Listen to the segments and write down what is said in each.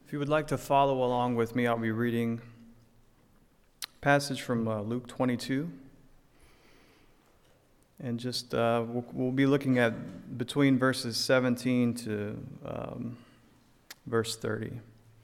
If you would like to follow along with me, I'll be reading a passage from Luke 22. And just we'll be looking at between verses 17 to verse 30.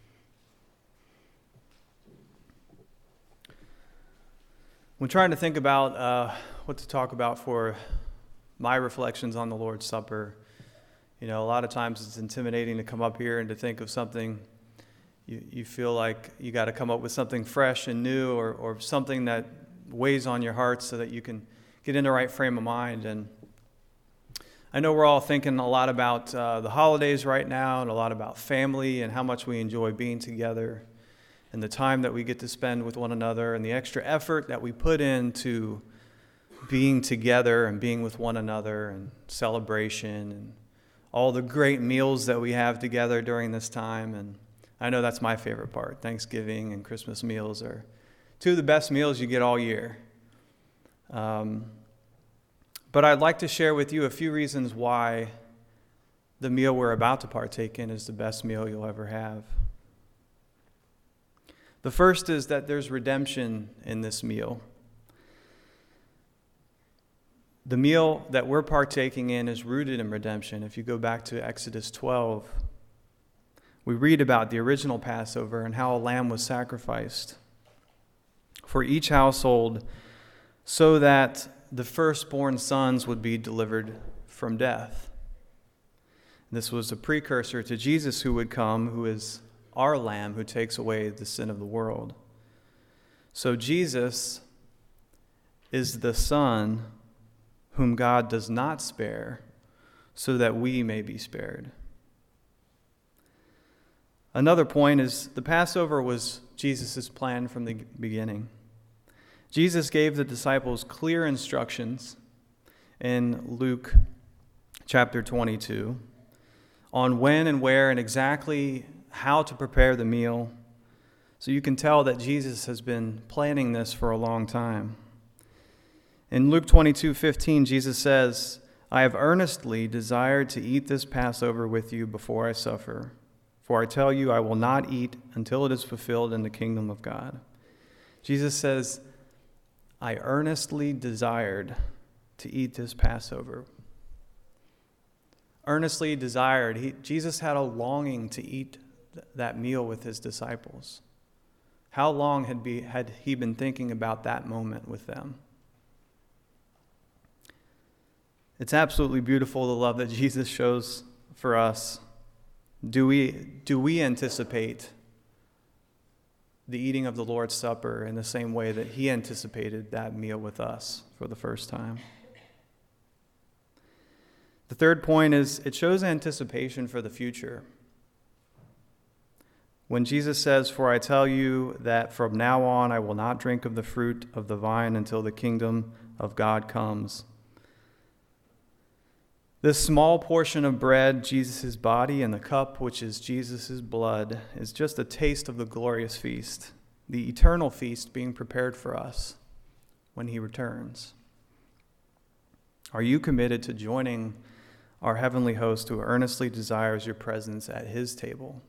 When trying to think about what to talk about for my reflections on the Lord's Supper, a lot of times it's intimidating to come up here and to think of something. You feel like you got to come up with something fresh and new or something that weighs on your heart so that you can get in the right frame of mind. And I know we're all thinking a lot about the holidays right now and a lot about family and how much we enjoy being together and the time that we get to spend with one another and the extra effort that we put into being together and being with one another and celebration and all the great meals that we have together during this time. And I know that's my favorite part. Thanksgiving and Christmas meals are two of the best meals you get all year. But I'd like to share with you a few reasons why the meal we're about to partake in is the best meal you'll ever have. The first is that there's redemption in this meal. The meal that we're partaking in is rooted in redemption. If you go back to Exodus 12, we read about the original Passover and how a lamb was sacrificed for each household so that the firstborn sons would be delivered from death. This was a precursor to Jesus who would come, who is our lamb who takes away the sin of the world. So Jesus is the Son whom God does not spare so that we may be spared. Another point is the Passover was Jesus' plan from the beginning. Jesus gave the disciples clear instructions in Luke chapter 22 on when and where and exactly how to prepare the meal. So you can tell that Jesus has been planning this for a long time. In Luke 22:15, Jesus says, "I have earnestly desired to eat this Passover with you before I suffer. For I tell you, I will not eat until it is fulfilled in the kingdom of God." Jesus says, I earnestly desired to eat this Passover. Earnestly desired. Jesus had a longing to eat that meal with his disciples. How long had he been thinking about that moment with them? It's absolutely beautiful, the love that Jesus shows for us. Do we anticipate the eating of the Lord's Supper in the same way that he anticipated that meal with us for the first time? The third point is it shows anticipation for the future. When Jesus says, "For I tell you that from now on I will not drink of the fruit of the vine until the kingdom of God comes." This small portion of bread, Jesus' body, and the cup, which is Jesus' blood, is just a taste of the glorious feast, the eternal feast being prepared for us when he returns. Are you committed to joining our heavenly host who earnestly desires your presence at his table?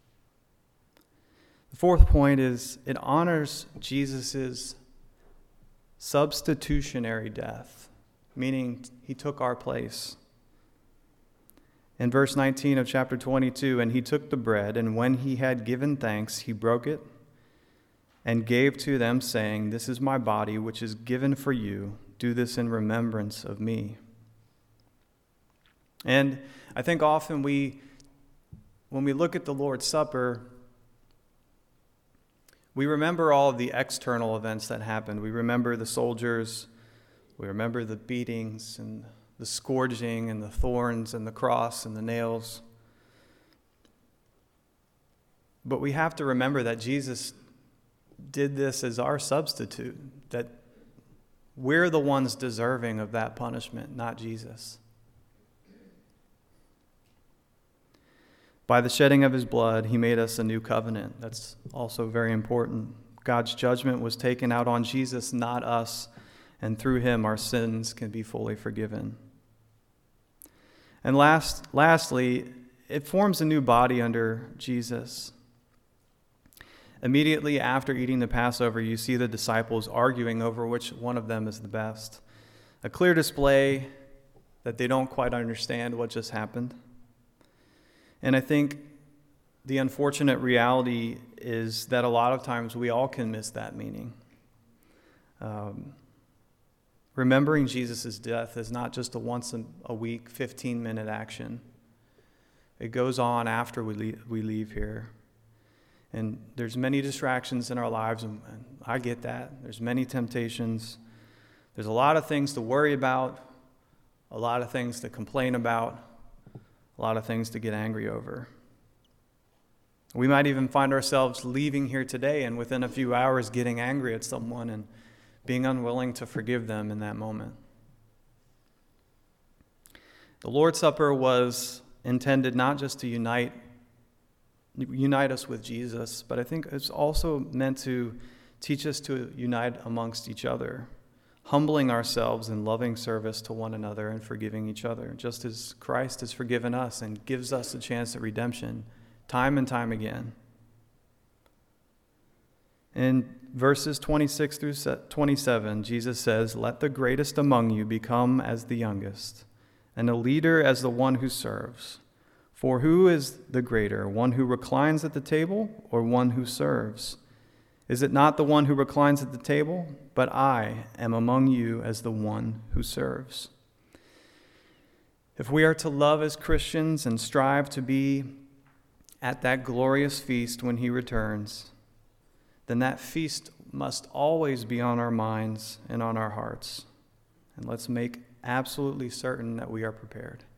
The fourth point is it honors Jesus' substitutionary death, meaning he took our place. In verse 19 of chapter 22, "And he took the bread, and when he had given thanks, he broke it and gave to them, saying, 'This is my body, which is given for you. Do this in remembrance of me.'" And I think often when we look at the Lord's Supper, we remember all of the external events that happened. We remember the soldiers, we remember the beatings and the scourging and the thorns and the cross and the nails. But we have to remember that Jesus did this as our substitute, that we're the ones deserving of that punishment, not Jesus. By the shedding of his blood, he made us a new covenant. That's also very important. God's judgment was taken out on Jesus, not us, and through him our sins can be fully forgiven. And lastly, it forms a new body under Jesus. Immediately after eating the Passover, you see the disciples arguing over which one of them is the best. A clear display that they don't quite understand what just happened. And I think the unfortunate reality is that a lot of times we all can miss that meaning. Remembering Jesus' death is not just a once-a-week, 15-minute action. It goes on after we leave here. And there's many distractions in our lives, and I get that. There's many temptations. There's a lot of things to worry about, a lot of things to complain about, a lot of things to get angry over. We might even find ourselves leaving here today and within a few hours getting angry at someone and being unwilling to forgive them in that moment. The Lord's Supper was intended not just to unite us with Jesus, but I think it's also meant to teach us to unite amongst each other, humbling ourselves in loving service to one another and forgiving each other, just as Christ has forgiven us and gives us a chance at redemption time and time again. In verses 26 through 27, Jesus says, "Let the greatest among you become as the youngest, and a leader as the one who serves. For who is the greater, one who reclines at the table or one who serves? Is it not the one who reclines at the table? But I am among you as the one who serves." If we are to love as Christians and strive to be at that glorious feast when he returns, then that feast must always be on our minds and on our hearts. And let's make absolutely certain that we are prepared.